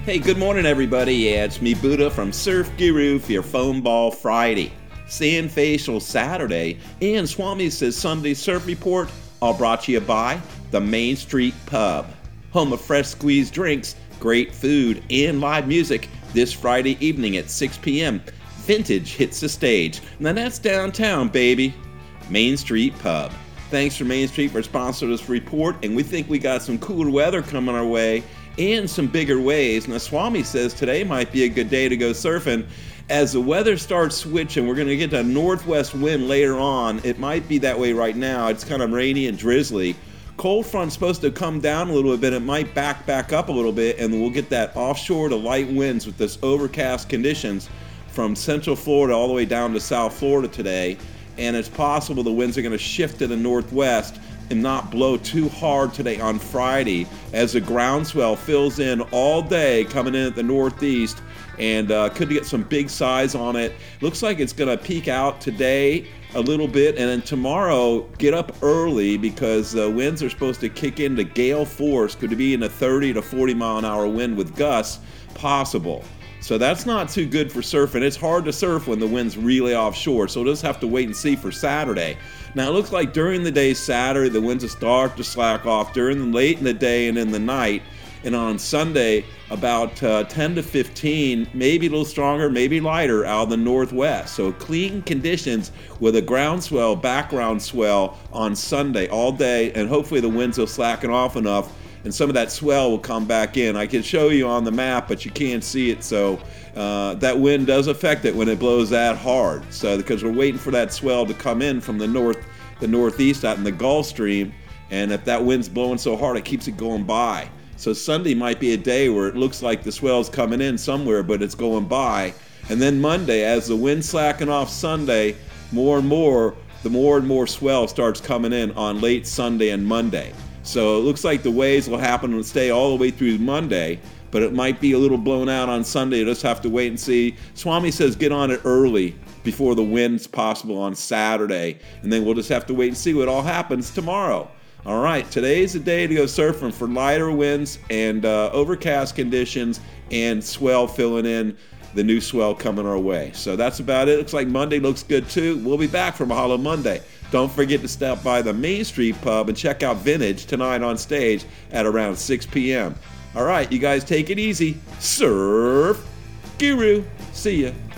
Hey, good morning, everybody. Yeah, it's me, Buddha from Surf Guru for your Foam Ball Friday, Sand Facial Saturday, and Swami Says Sunday Surf Report, all brought to you by the Main Street Pub, home of fresh squeezed drinks, great food, and live music this Friday evening at 6 p.m. Vintage hits the stage. Now that's downtown, baby. Main Street Pub. Thanks for Main Street for sponsoring this report, and we think we got some cooler weather coming our way and some bigger waves. Now, Swami says today might be a good day to go surfing. As the weather starts switching, we're going to get a northwest wind later on. It might be that way right now. It's kind of rainy and drizzly. Cold front's supposed to come down a little bit. It might back up a little bit, and we'll get that offshore to light winds with this overcast conditions from Central Florida all the way down to South Florida today. And it's possible the winds are going to shift to the northwest and not blow too hard today on Friday as the groundswell fills in all day coming in at the northeast, and could get some big size on it. Looks like it's going to peak out today a little bit, and then tomorrow get up early because the winds are supposed to kick into gale force. Could be in a 30 to 40 mile an hour wind with gusts possible. So that's not too good for surfing. It's hard to surf when the wind's really offshore, so we'll just have to wait and see for Saturday. Now it looks like during the day Saturday, the winds will start to slack off late in the day and in the night. And on Sunday, about 10 to 15, maybe a little stronger, maybe lighter out of the northwest. So clean conditions with a groundswell, background swell on Sunday all day, and hopefully the winds will slacken off enough and some of that swell will come back in. I can show you on the map, but you can't see it, so that wind does affect it when it blows that hard. So because we're waiting for that swell to come in from the northeast out in the Gulf Stream, and if that wind's blowing so hard, it keeps it going by. So Sunday might be a day where it looks like the swell's coming in somewhere, but it's going by. And then Monday, as the wind's slacking off Sunday, more and more swell starts coming in on late Sunday and Monday. So it looks like the waves will happen and stay all the way through Monday, but it might be a little blown out on Sunday. You'll just have to wait and see. Swami says get on it early before the wind's possible on Saturday, and then we'll just have to wait and see what all happens tomorrow. All right, today's the day to go surfing for lighter winds and overcast conditions and swell filling in, the new swell coming our way. So that's about it. Looks like Monday looks good too. We'll be back for Mahalo Monday. Don't forget to stop by the Main Street Pub and check out Vintage tonight on stage at around 6 p.m. All right, you guys take it easy. Surf Guru. See ya.